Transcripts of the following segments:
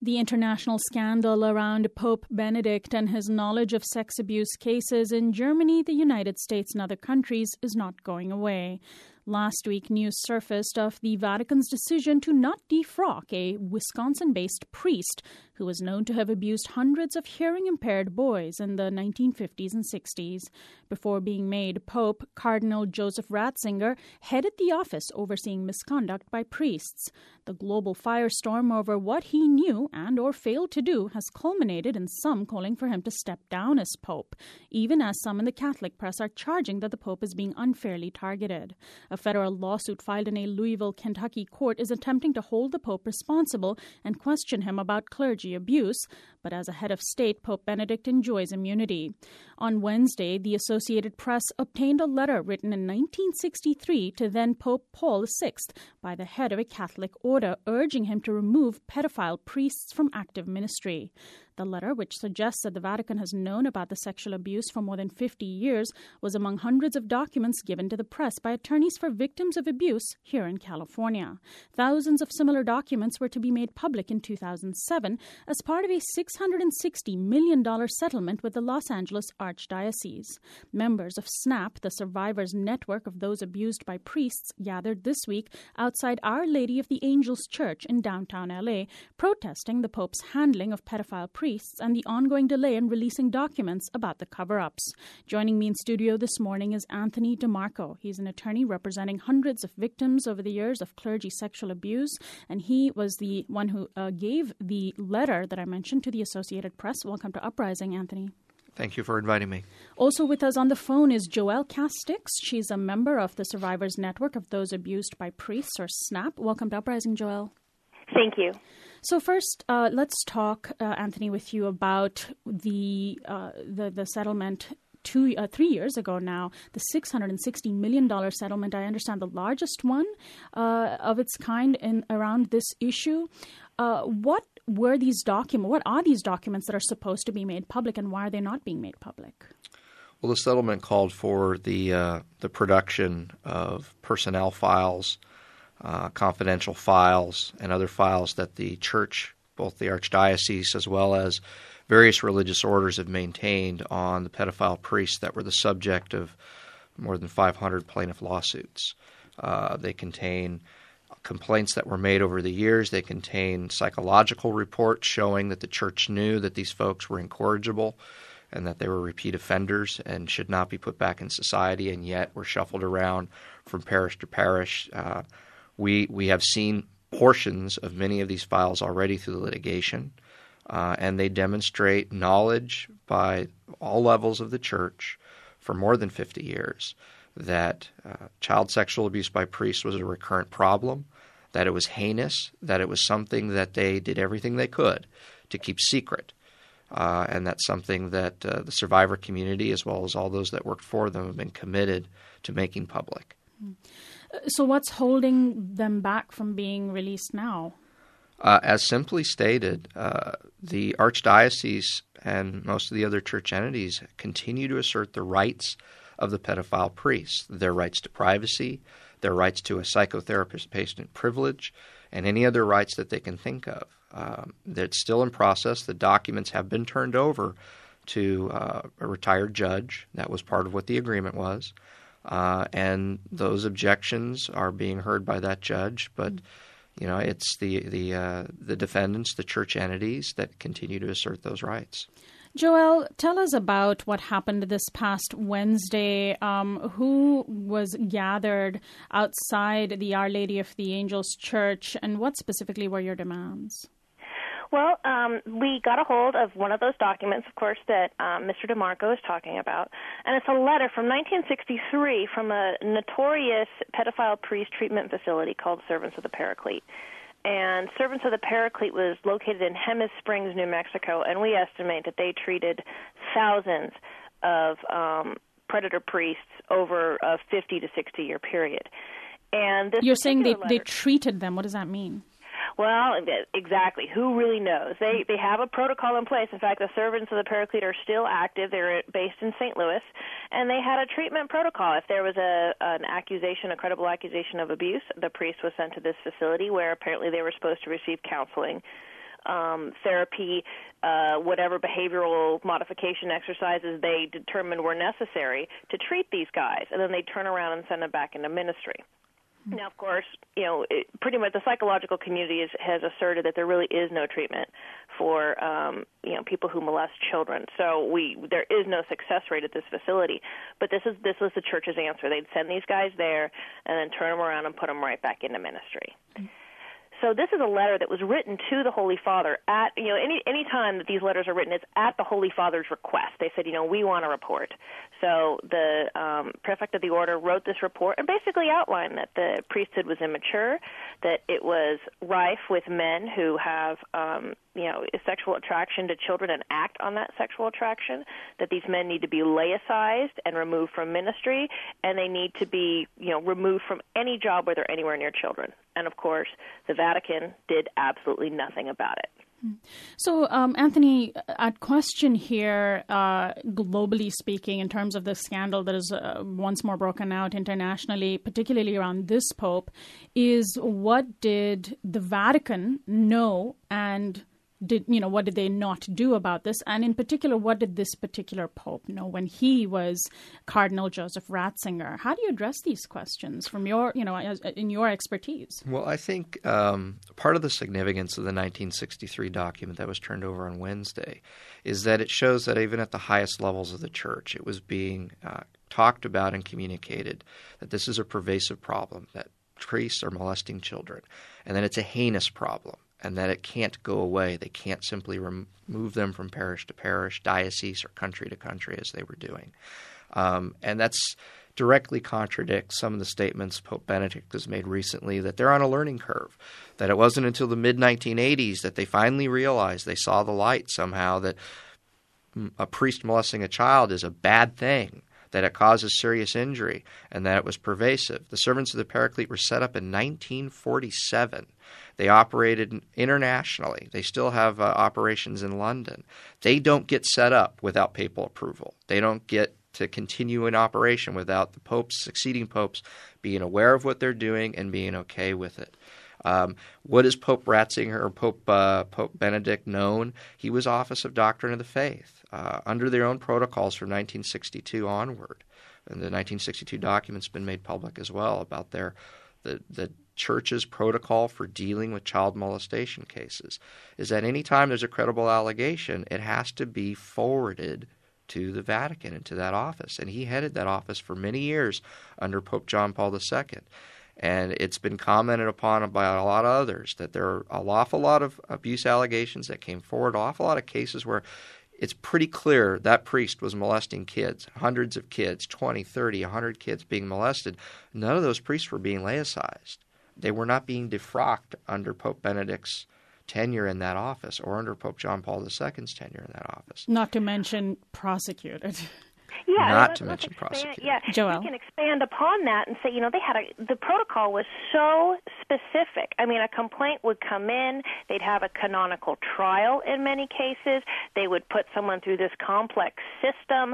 The international scandal around Pope Benedict and his knowledge of sex abuse cases in Germany, the United States, and other countries is not going away. Last week, news surfaced of the Vatican's decision to not defrock a Wisconsin-based priest who was known to have abused hundreds of hearing-impaired boys in the 1950s and 60s. Before being made Pope, Cardinal Joseph Ratzinger headed the office overseeing misconduct by priests. The global firestorm over what he knew and or failed to do has culminated in some calling for him to step down as Pope, even as some in the Catholic press are charging that the Pope is being unfairly targeted. A federal lawsuit filed in a Louisville, Kentucky court is attempting to hold the Pope responsible and question him about clergy abuse, but as a head of state, Pope Benedict enjoys immunity. On Wednesday, the Associated Press obtained a letter written in 1963 to then Pope Paul VI by the head of a Catholic order urging him to remove pedophile priests from active ministry. The letter, which suggests that the Vatican has known about the sexual abuse for more than 50 years, was among hundreds of documents given to the press by attorneys for victims of abuse here in California. Thousands of similar documents were to be made public in 2007 as part of a $660 million settlement with the Los Angeles Archdiocese. Members of SNAP, the survivors' network of those abused by priests, gathered this week outside Our Lady of the Angels Church in downtown LA, protesting the Pope's handling of pedophile priests and the ongoing delay in releasing documents about the cover-ups. Joining me in studio this morning is Anthony DeMarco. He's an attorney representing hundreds of victims over the years of clergy sexual abuse, and he was the one who gave the letter that I mentioned to the Associated Press. Welcome to Uprising, Anthony. Thank you for inviting me. Also with us on the phone is Joelle Castix. She's a member of the Survivors Network of Those Abused by Priests, or SNAP. Welcome to Uprising, Joelle. Thank you. So first, let's talk, Anthony, with you about the settlement 3 years ago now, the $660 million settlement. I understand the largest one of its kind around this issue. What are these documents that are supposed to be made public, and why are they not being made public? Well, the settlement called for the production of personnel files, confidential files, and other files that the church, both the Archdiocese as well as various religious orders, have maintained on the pedophile priests that were the subject of more than 500 plaintiff lawsuits. They contain complaints that were made over the years. They contain psychological reports showing that the church knew that these folks were incorrigible and that they were repeat offenders and should not be put back in society, and yet were shuffled around from parish to parish. We have seen portions of many of these files already through the litigation, and they demonstrate knowledge by all levels of the church for more than 50 years that child sexual abuse by priests was a recurrent problem, that it was heinous, that it was something that they did everything they could to keep secret, and that's something that the survivor community, as well as all those that worked for them, have been committed to making public. So what's holding them back from being released now? As simply stated, the Archdiocese and most of the other church entities continue to assert the rights of the pedophile priests, their rights to privacy, their rights to a psychotherapist patient privilege, and any other rights that they can think of. That's still in process. The documents have been turned over to a retired judge. That was part of what the agreement was. And those objections are being heard by that judge, but it's the defendants, the church entities, that continue to assert those rights. Joelle, tell us about what happened this past Wednesday. Who was gathered outside the Our Lady of the Angels Church, and what specifically were your demands? Well, we got a hold of one of those documents, of course, that Mr. DeMarco is talking about, and it's a letter from 1963 from a notorious pedophile priest treatment facility called Servants of the Paraclete. And Servants of the Paraclete was located in Jemez Springs, New Mexico, and we estimate that they treated thousands of predator priests over a 50 to 60-year period. And this You're saying they treated them. What does that mean? Well, exactly. Who really knows? They have a protocol in place. In fact, the Servants of the Paraclete are still active. They're based in St. Louis, and they had a treatment protocol. If there was an accusation, a credible accusation of abuse, the priest was sent to this facility where apparently they were supposed to receive counseling therapy, whatever behavioral modification exercises they determined were necessary to treat these guys, and then they turn around and send them back into ministry. Now, of course, pretty much the psychological community has asserted that there really is no treatment for people who molest children. So there is no success rate at this facility. But this was the church's answer. They'd send these guys there and then turn them around and put them right back into ministry. So this is a letter that was written to the Holy Father at, any time that these letters are written, it's at the Holy Father's request. They said, we want a report. So the prefect of the order wrote this report and basically outlined that the priesthood was immature, that it was rife with men who have, sexual attraction to children and act on that sexual attraction, that these men need to be laicized and removed from ministry, and they need to be, removed from any job where they're anywhere near children. And, of course, the Vatican did absolutely nothing about it. So, Anthony, a question here, globally speaking, in terms of the scandal that is once more broken out internationally, particularly around this Pope, is what did the Vatican know and what did they not do about this? And in particular, what did this particular Pope know when he was Cardinal Joseph Ratzinger? How do you address these questions from your, in your expertise? Well, I think part of the significance of the 1963 document that was turned over on Wednesday is that it shows that even at the highest levels of the church, it was being talked about and communicated that this is a pervasive problem, that priests are molesting children, and that it's a heinous problem, and that it can't go away. They can't simply remove them from parish to parish, diocese, or country to country as they were doing. And that's directly contradicts some of the statements Pope Benedict has made recently that they're on a learning curve, that it wasn't until the mid-1980s that they finally realized, they saw the light somehow, that a priest molesting a child is a bad thing, that it causes serious injury, and that it was pervasive. The Servants of the Paraclete were set up in 1947. They operated internationally. They still have operations in London. They don't get set up without papal approval. They don't get to continue in operation without the popes, succeeding popes, being aware of what they're doing and being okay with it. What is Pope Ratzinger or Pope Benedict known? He was Office of Doctrine of the Faith under their own protocols from 1962 onward. And the 1962 document's been made public as well about the Church's protocol for dealing with child molestation cases, is that any time there's a credible allegation, it has to be forwarded to the Vatican and to that office. And he headed that office for many years under Pope John Paul II. And it's been commented upon by a lot of others that there are an awful lot of abuse allegations that came forward, an awful lot of cases where it's pretty clear that priest was molesting kids, hundreds of kids, 20, 30, 100 kids being molested. None of those priests were being laicized. They were not being defrocked under Pope Benedict's tenure in that office or under Pope John Paul II's tenure in that office. Not to mention prosecuted. Yeah, not to mention prosecuted. Yeah, Joelle? You can expand upon that and say, the protocol was so specific. I mean, a complaint would come in, they'd have a canonical trial in many cases, they would put someone through this complex system,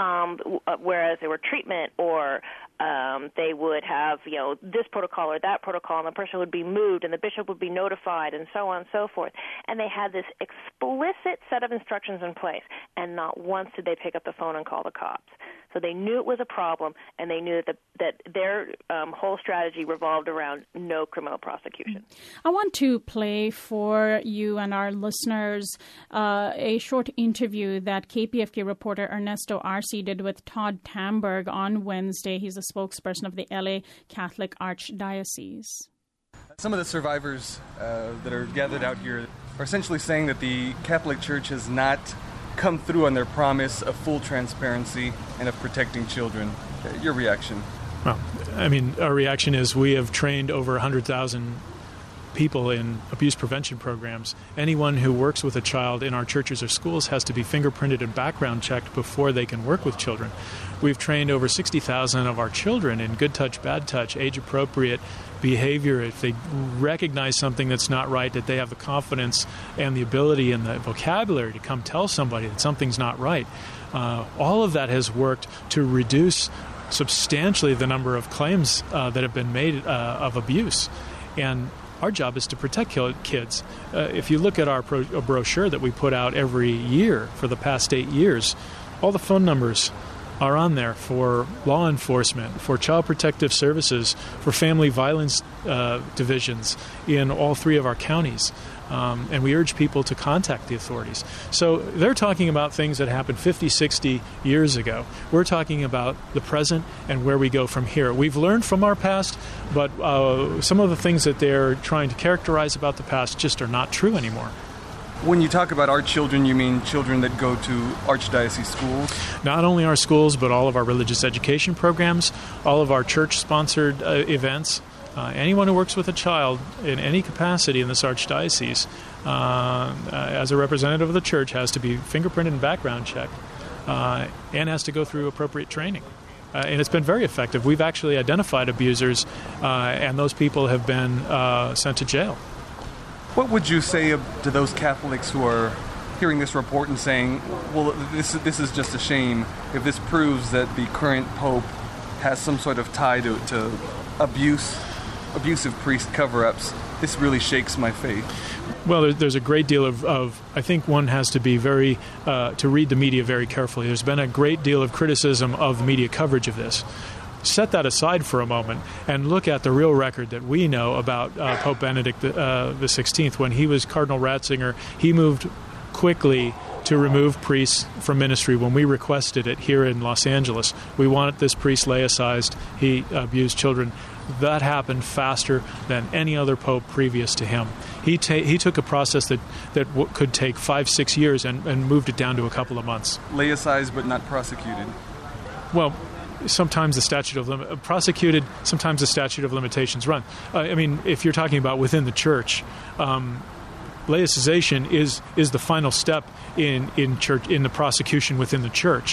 whereas there were treatment or they would have, this protocol or that protocol, and the person would be moved, and the bishop would be notified, and so on and so forth. And they had this explicit set of instructions in place, and not once did they pick up the phone and call the cops. So they knew it was a problem, and they knew that their whole strategy revolved around no criminal prosecution. I want to play for you and our listeners a short interview that KPFK reporter Ernesto Arce did with Todd Tamberg on Wednesday. He's a spokesperson of the LA Catholic Archdiocese. Some of the survivors that are gathered out here are essentially saying that the Catholic Church has not come through on their promise of full transparency and of protecting children. Your reaction? Well, I mean, our reaction is we have trained over 100,000 people in abuse prevention programs. Anyone who works with a child in our churches or schools has to be fingerprinted and background checked before they can work with children. We've trained over 60,000 of our children in good touch, bad touch, age-appropriate behavior. If they recognize something that's not right, that they have the confidence and the ability and the vocabulary to come tell somebody that something's not right. All of that has worked to reduce substantially the number of claims that have been made of abuse. And Our job is to protect kids. If you look at our brochure that we put out every year for the past 8 years, all the phone numbers are on there for law enforcement, for child protective services, for family violence divisions in all 3 of our counties. And we urge people to contact the authorities. So they're talking about things that happened 50, 60 years ago. We're talking about the present and where we go from here. We've learned from our past, but some of the things that they're trying to characterize about the past just are not true anymore. When you talk about our children, you mean children that go to Archdiocese schools? Not only our schools, but all of our religious education programs, all of our church-sponsored events. Anyone who works with a child in any capacity in this archdiocese, as a representative of the church, has to be fingerprinted and background checked, and has to go through appropriate training. And it's been very effective. We've actually identified abusers, and those people have been sent to jail. What would you say to those Catholics who are hearing this report and saying, well, this is just a shame if this proves that the current Pope has some sort of tie to abusive priest cover-ups? This really shakes my faith. Well, there's a great deal of I think one has to be to read the media very carefully. There's been a great deal of criticism of the media coverage of this. Set that aside for a moment and look at the real record that we know about Pope Benedict the 16th. When he was Cardinal Ratzinger, he moved quickly to remove priests from ministry when we requested it here in Los Angeles. We wanted this priest laicized. He abused children. That happened faster than any other pope previous to him. He took a process that could take 5-6 years and moved it down to a couple of months. Laicized but not prosecuted. Well, sometimes the statute of prosecuted, sometimes the statute of limitations run. I mean, if you're talking about within the church, laicization is the final step in church, in the prosecution within the church.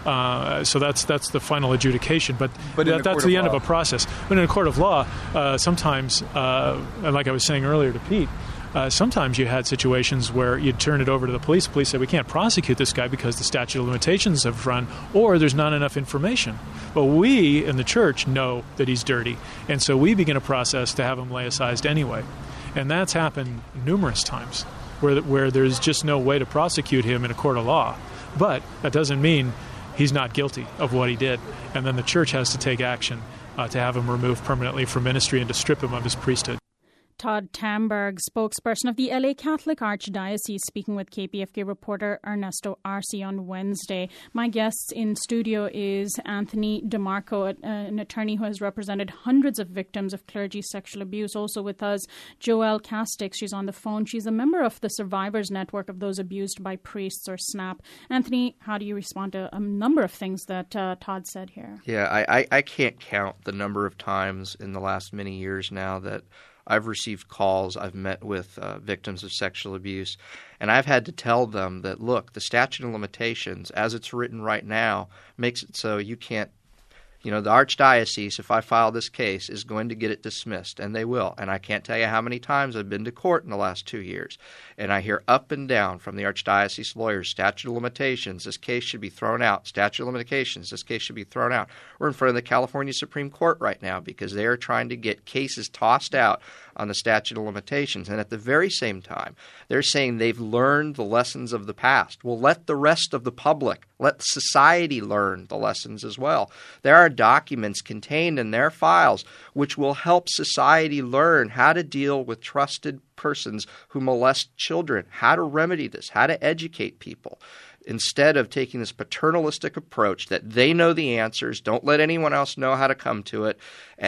So that's the final adjudication, but that's the end of a process. But in a court of law, sometimes, and like I was saying earlier to Pete, sometimes you had situations where you'd turn it over to the police. The police said, we can't prosecute this guy because the statute of limitations have run, or there's not enough information. But we in the church know that he's dirty, and so we begin a process to have him laicized anyway. And that's happened numerous times where there's just no way to prosecute him in a court of law. But that doesn't mean he's not guilty of what he did. And then the church has to take action to have him removed permanently from ministry and to strip him of his priesthood. Todd Tamberg, spokesperson of the LA Catholic Archdiocese, speaking with KPFK reporter Ernesto Arce on Wednesday. My guest in studio is Anthony DeMarco, an attorney who has represented hundreds of victims of clergy sexual abuse. Also with us, Joelle Castix. She's on the phone. She's a member of the Survivors Network of Those Abused by Priests, or SNAP. Anthony, how do you respond to a number of things that Todd said here? Yeah, I can't count the number of times in the last many years now that I've received calls, I've met with victims of sexual abuse, and I've had to tell them that, look, the statute of limitations, as it's written right now, makes it so you can't, the Archdiocese, if I file this case, is going to get it dismissed, and they will. And I can't tell you how many times I've been to court in the last 2 years, and I hear up and down from the Archdiocese lawyers, statute of limitations, this case should be thrown out. Statute of limitations, this case should be thrown out. We're in front of the California Supreme Court right now because they are trying to get cases tossed out on the statute of limitations. And at the very same time, they're saying they've learned the lessons of the past. Well, let the rest of the public, let society learn the lessons as well. There are documents contained in their files which will help society learn how to deal with trusted persons who molest children, how to remedy this, how to educate people. Instead of taking this paternalistic approach that they know the answers, don't let anyone else know how to come to it,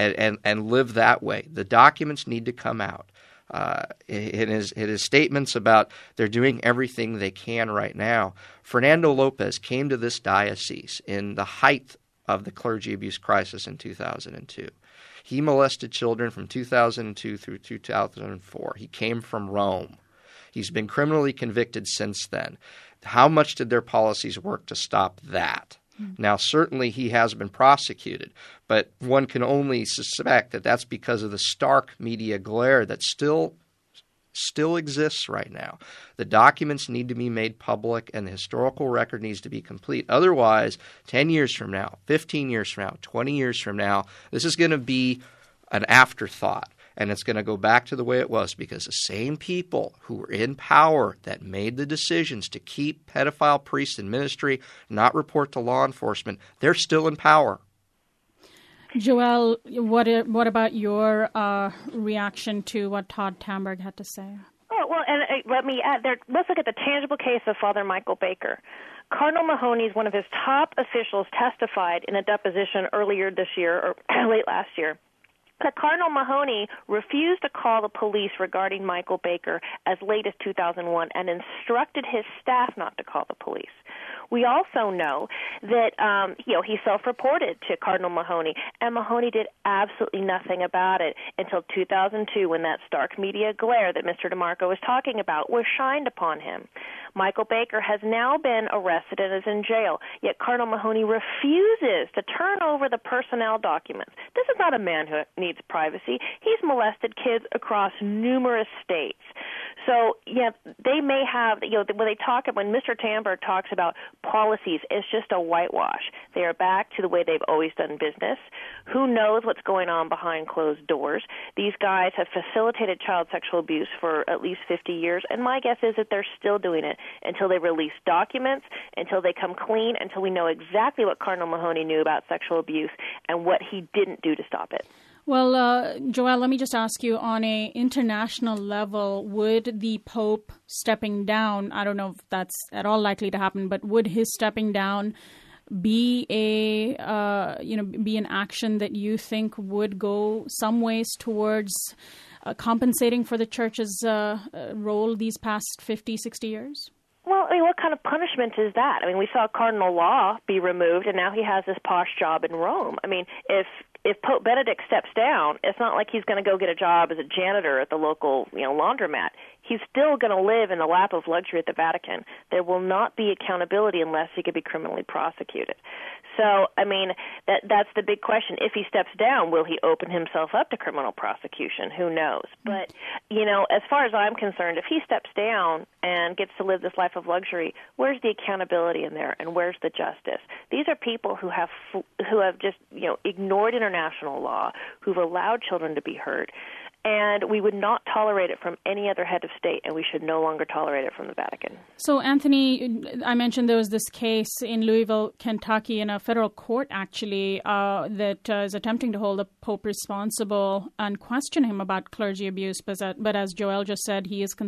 and live that way. The documents need to come out. In his statements about they're doing everything they can right now, Fernando Lopez came to this diocese in the height of the clergy abuse crisis in 2002. He molested children from 2002 through 2004. He came from Rome. He's been criminally convicted since then. How much did their policies work to stop that? Now, certainly he has been prosecuted, but one can only suspect that that's because of the stark media glare that still exists right now. The documents need to be made public, and the historical record needs to be complete. Otherwise, 10 years from now, 15 years from now, 20 years from now, this is going to be an afterthought. And it's going to go back to the way it was, because the same people who were in power that made the decisions to keep pedophile priests in ministry, not report to law enforcement, they're still in power. Joel, what about your reaction to what Todd Tamberg had to say? Oh, well, and let me add there. Let's look at the tangible case of Father Michael Baker. Cardinal Mahoney, one of his top officials, testified in a deposition earlier this year, or late last year, that Cardinal Mahoney refused to call the police regarding Michael Baker as late as 2001 and instructed his staff not to call the police. We also know that he self-reported to Cardinal Mahoney, and Mahoney did absolutely nothing about it until 2002, when that stark media glare that Mr. DeMarco was talking about was shined upon him. Michael Baker has now been arrested and is in jail, yet Cardinal Mahoney refuses to turn over the personnel documents. This is not a man who needs privacy. He's molested kids across numerous states. So, yeah, they may have, when Mr. Tamberg talks about policies, it's just a whitewash. They are back to the way they've always done business. Who knows what's going on behind closed doors? These guys have facilitated child sexual abuse for at least 50 years, and my guess is that they're still doing it until they release documents, until they come clean, until we know exactly what Cardinal Mahoney knew about sexual abuse and what he didn't do to stop it. Well, Joel, let me just ask you, on an international level, would the Pope stepping down, I don't know if that's at all likely to happen, but would his stepping down be be an action that you think would go some ways towards compensating for the Church's role these past 50, 60 years? Well, I mean, what kind of punishment is that? I mean, we saw Cardinal Law be removed, and now he has this posh job in Rome. I mean, if Pope Benedict steps down, it's not like he's going to go get a job as a janitor at the local, laundromat. He's still going to live in the lap of luxury at the Vatican. There will not be accountability unless he could be criminally prosecuted. So, I mean, that's the big question. If he steps down, will he open himself up to criminal prosecution? Who knows? But, as far as I'm concerned, if he steps down and gets to live this life of luxury, where's the accountability in there, and where's the justice? These are people who have just, ignored international law, who've allowed children to be hurt. And we would not tolerate it from any other head of state, and we should no longer tolerate it from the Vatican. So, Anthony, I mentioned there was this case in Louisville, Kentucky, in a federal court, actually, that is attempting to hold the Pope responsible and question him about clergy abuse. But as Joel just said, he is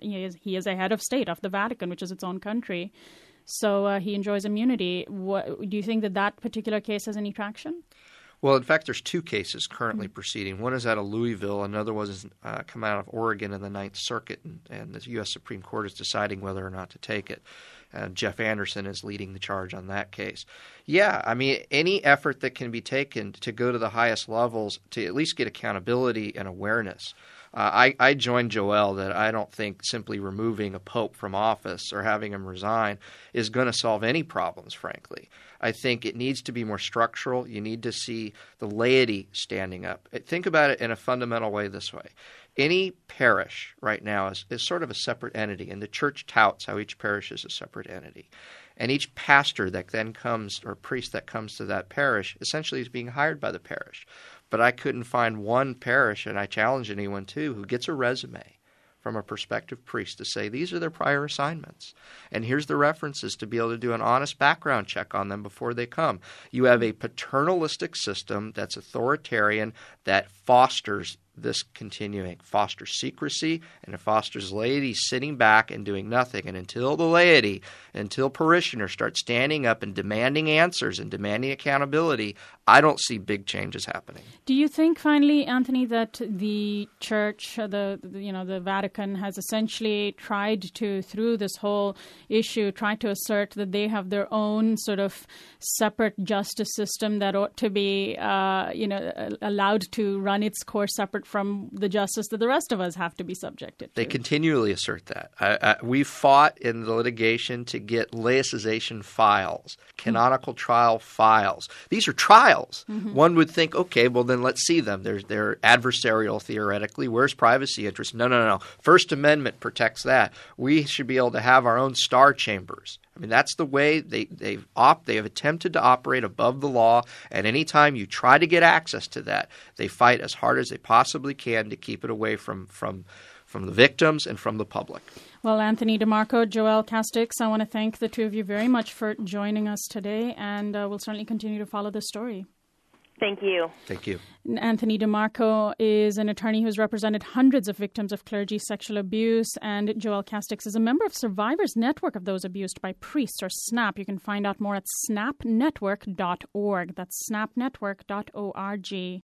a head of state of the Vatican, which is its own country. So he enjoys immunity. Do you think that particular case has any traction? Well, in fact, there's two cases currently proceeding. One is out of Louisville. Another one is come out of Oregon in the Ninth Circuit, and the U.S. Supreme Court is deciding whether or not to take it. Jeff Anderson is leading the charge on that case. Yeah, I mean, any effort that can be taken to go to the highest levels to at least get accountability and awareness. I join Joel that I don't think simply removing a pope from office or having him resign is going to solve any problems, frankly. I think it needs to be more structural. You need to see the laity standing up. Think about it in a fundamental way this way. Any parish right now is sort of a separate entity, and the Church touts how each parish is a separate entity. And each pastor that then comes, or priest that comes to that parish, essentially is being hired by the parish. But I couldn't find one parish, and I challenge anyone to, who gets a resume from a prospective priest to say these are their prior assignments. And here's the references to be able to do an honest background check on them before they come. You have a paternalistic system that's authoritarian, that fosters this continuing, fosters secrecy, and it fosters laity sitting back and doing nothing. And until parishioners start standing up and demanding answers and demanding accountability, I don't see big changes happening. Do you think, finally, Anthony, that the Church, the Vatican, has essentially tried to, through this whole issue, try to assert that they have their own sort of separate justice system that ought to be, allowed to run its course separate from the justice that the rest of us have to be subjected to? They continually assert that. We fought in the litigation to get laicization files, canonical trial files. These are trials. Mm-hmm. One would think, okay, well, then let's see them. They're adversarial theoretically. Where's privacy interest? No. First Amendment protects that. We should be able to have our own star chambers I mean, that's the way they have attempted to operate above the law, and anytime you try to get access to that, they fight as hard as they possibly can to keep it away from the victims and from the public. Well, Anthony DeMarco, Joel Castix, I want to thank the two of you very much for joining us today, and we'll certainly continue to follow this story. Thank you. Thank you. Anthony DeMarco is an attorney who's represented hundreds of victims of clergy sexual abuse, and Joel Castix is a member of Survivors Network of Those Abused by Priests, or SNAP. You can find out more at snapnetwork.org. That's snapnetwork.org.